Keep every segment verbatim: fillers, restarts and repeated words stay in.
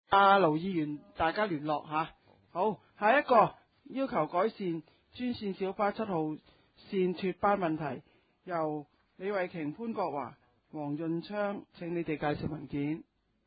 阿盧議員，大家聯絡吓。好，下一個要求改善專線小巴七號線脫班問題，由李慧瓊、潘國華、黃潤昌，請你哋介紹文件。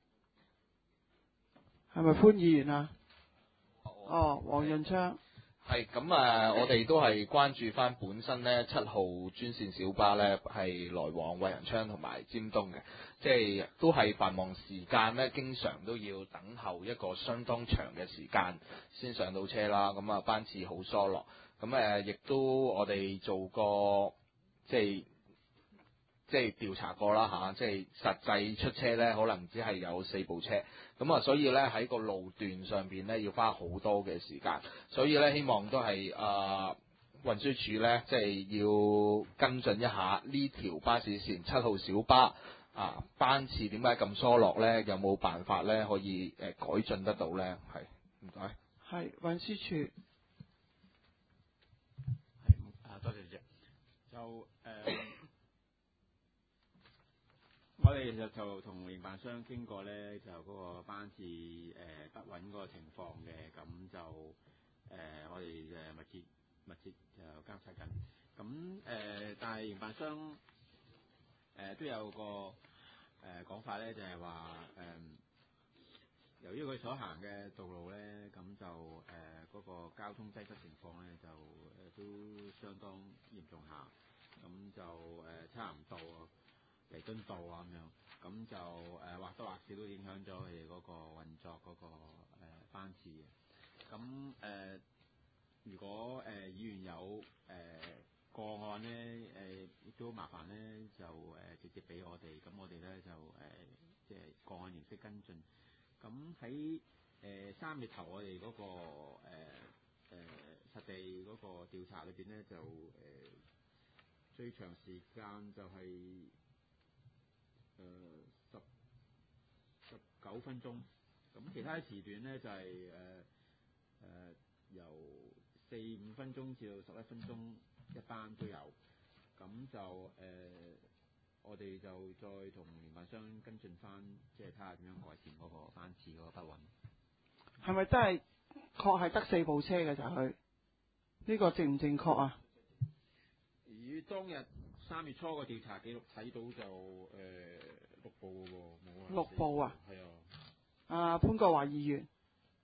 係咪潘議員啊？哦，黃潤昌。 係咁啊！我哋都係關注翻本身呢七號專線小巴呢係來往惠仁昌同埋尖東嘅，即係都係繁忙時間呢，經常都要等候一個相當長嘅時間先上到車啦。咁啊，班次好疏落。咁誒，亦都我哋做過即係即係調查過啦嚇，即係實際出車呢，可能只係有四部車。咁啊，所以咧喺個路段上邊咧要花好多嘅時間，所以咧希望都係啊運輸署咧即係要跟進一下呢條巴士線七號小巴啊班次點解咁疏落咧？有冇辦法咧可以誒、呃、改進得到咧？係唔該。 係運輸署。 係啊，多謝主席。就誒。呃我哋其實就同營辦商傾過咧，就嗰個班次誒、呃、不穩嗰個情況嘅，咁就誒、呃、我哋誒密切密切就監察緊。咁誒、呃，但係營辦商誒、呃、都有個誒講、呃、法咧，就係話誒，由於佢所行嘅道路咧，咁就誒嗰、呃那個交通擠塞情況咧，就誒、呃、都相當嚴重下，咁就誒、呃、差唔多。彌敦道啊咁樣，咁就誒、呃、或多或少都影響咗佢哋嗰個運作嗰、那個、呃、班次嘅。咁誒、呃，如果誒、呃、議員有誒、呃、個案咧，誒、呃、亦都麻煩咧，就誒、呃、直接俾我哋，咁我哋咧就誒即係個案形式跟進。咁喺誒三月頭我哋嗰、那個誒誒、呃呃、實地嗰個調查裏邊咧，就誒、呃、最長時間就係、是。誒十十九分鐘，咁其他時段咧就係誒誒由四五分鐘至到十一分鐘一班都有，咁就誒、呃、我哋就再同營辦商跟進翻，即係睇下點樣改善嗰個班次嗰個不穩。 係咪真係確係得四部車嘅就係佢？呢個正唔正確啊？ 與當日三月初個調查記錄睇到就誒、呃、六部嘅喎，冇啊。 六部啊？ 係啊。 啊，潘國華議員。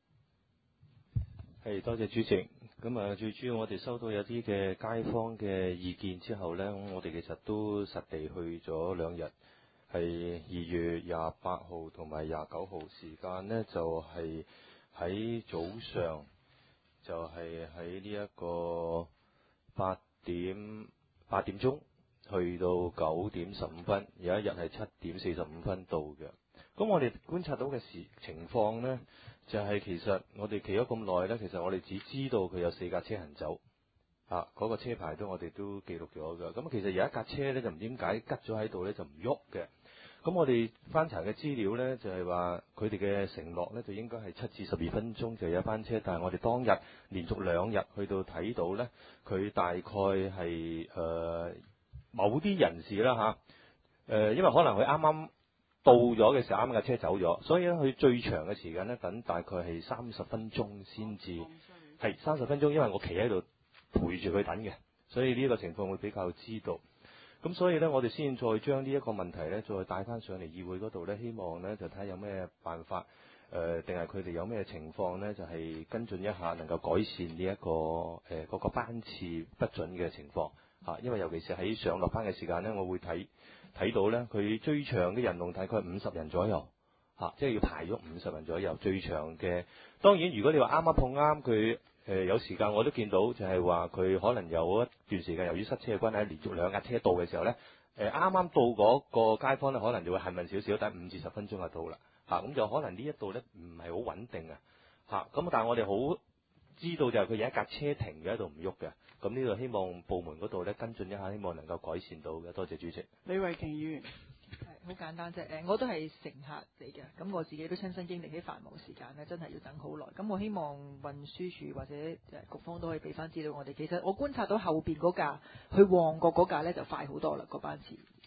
係，多謝主席。咁啊，最主要我哋收到有啲嘅街坊嘅意見之後呢，我哋其實都實地去咗兩日，係二月廿八號同埋廿九號時間呢，就係、是、喺早上，就係喺呢一個八點八點鐘去到九點十五分，有一日係七點四十五分到嘅。咁我哋觀察到嘅時情況呢，就係、是、其實我哋企咗咁耐呢，其實我哋只知道佢有四架車行走，啊嗰、那個車牌都我哋都記錄咗嘅。咁其實有一架車呢，就唔知點解吉咗喺度呢，就唔喐嘅。咁我哋翻查嘅資料呢，就係話佢哋嘅承諾呢，就應該係七至十二分鐘就有一班車，但係我哋當日連續兩日去到睇到呢，佢大概係誒、呃、某啲人士啦嚇誒，因為可能佢啱啱到咗嘅時候，啱啱架車走咗，所以咧佢最長嘅時間呢，等大概係三十分鐘先至係三十分鐘，因為我企喺度陪住佢等嘅，所以呢個情況會比較知道。咁所以呢，我哋先再將呢一個問題呢，再帶翻上嚟議會嗰度呢，希望呢就睇下有咩辦法，誒定係佢哋有咩情況呢，就係、是、跟進一下，能夠改善呢、這、一個誒嗰、呃那個班次不準嘅情況嚇、啊。因為尤其是喺上落班嘅時間呢，我會睇睇到呢，佢最長嘅人龍大概五十人左右嚇、啊，即係要排咗五十人左右最長嘅。當然，如果你話啱啱碰啱佢。誒、呃、有時間我都見到，就係話佢可能有一段時間，由於塞車嘅關係，連續兩架車到嘅時候呢，誒啱啱到嗰個街坊呢，可能就會幸運少少，但係五至十分鐘就到啦，嚇、啊、咁就可能呢一度呢唔係好穩定啊，嚇咁但係我哋好知道就係佢有一架車停咗喺度唔喐嘅，咁呢度希望部門嗰度呢跟進一下，希望能夠改善到嘅。多謝主席。 李慧瓊議員。 好簡單啫，誒，我都係乘客嚟嘅，咁我自己都親身經歷喺繁忙時間咧，真係要等好耐。咁我希望運輸署或者誒局方都可以俾翻資料我哋。其實我觀察到後邊嗰架去旺角嗰架咧就快好多啦，個班次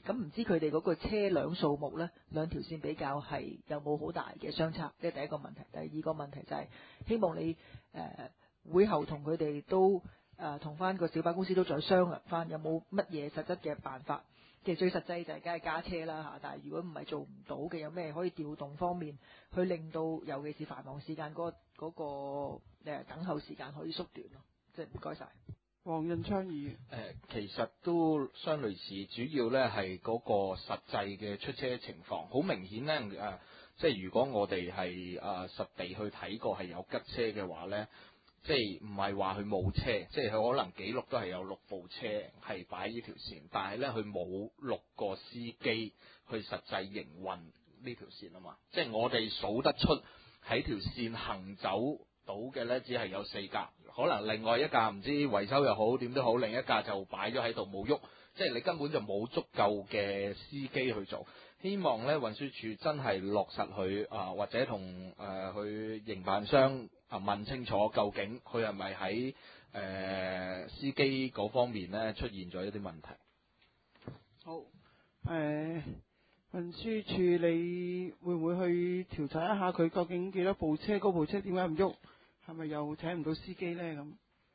咁唔知佢哋嗰個車輛數目咧，兩條線比較係有冇好大嘅相差？即係第一個問題。第二個問題就係、是、希望你誒、呃、會後同佢哋都誒同翻個小巴公司都再商量翻，有冇乜嘢實質嘅辦法？其實最實際就係梗係加車啦嚇，但係如果唔係做唔到嘅，有咩可以調動方面去令到尤其是繁忙時間嗰、嗰個嗰、嗰個誒等候時間可以縮短咯？即係唔該晒。 黃潤昌議員。 誒、呃，其實都相類似，主要咧係嗰個實際嘅出車情況。好明顯咧誒、呃，即係如果我哋係誒實地去睇過係有吉車嘅話咧，即係唔係話佢冇車，即係佢可能記錄都係有六部車係擺呢條線，但係咧佢冇六個司機去實際營運呢條線啊嘛。即係我哋數得出喺條線行走到嘅咧，只係有四架。可能另外一架唔知維修又好點都好，另一架就擺咗喺度冇喐，即係你根本就冇足夠嘅司機去做。希望咧運輸署真係落實佢啊、呃，或者同誒去營辦商啊問清楚，究竟佢係咪喺誒司機嗰方面咧出現咗一啲問題。 好，誒、呃、運輸署你會唔會去調查一下佢究竟幾多部車？嗰部車點解唔喐？係咪又請唔到司機咧？咁誒，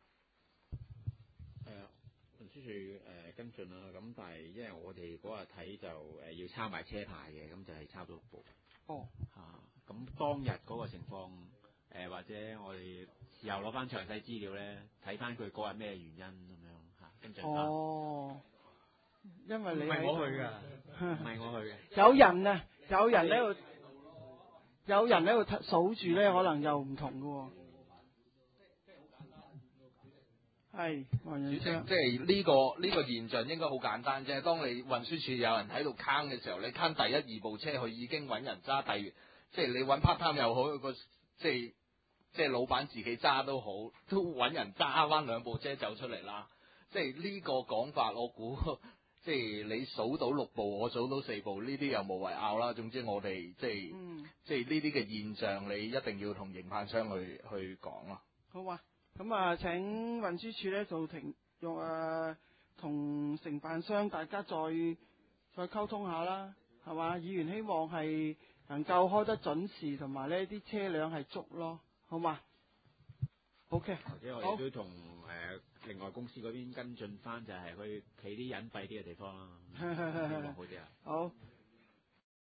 運輸署誒跟進啦。咁但係因為我哋嗰日睇就誒、呃、要抄埋車牌嘅，咁就係抄咗六部。 哦， 嚇、啊，咁當日嗰個情況誒、呃，或者我哋事後攞翻詳細資料咧，睇翻佢嗰日咩原因咁樣嚇，跟進翻。 哦，因為你唔係我去㗎，唔係我去嘅。 有人啊，有人喺度，有人喺度數住咧，可能又唔同㗎喎。係， 主席，即係呢個呢、呢個現象應該好簡單啫。當你運輸署有人喺度坑嘅時候，你坑第一二部車，佢已經揾人揸。第即係你揾 part time 又好，個即係即係老闆自己揸都好，都揾人揸翻兩部車走出嚟啦。即係呢個講法，我估即係你數到六部，我數到四部，呢啲又無謂拗啦。總之我哋即係、嗯、即係呢啲嘅現象，你一定要同營辦商去去講咯。 好啊。咁啊，請運輸署咧就停用誒同承辦商大家再再溝通下啦，係嘛？議員希望係能夠開得準時，同埋呢啲車輛係足咯，好嘛 ？OK。 或者我哋都同誒、呃、另外公司嗰邊跟進翻，就係去企啲隱蔽啲嘅地方啦，希望好啲啊。 好。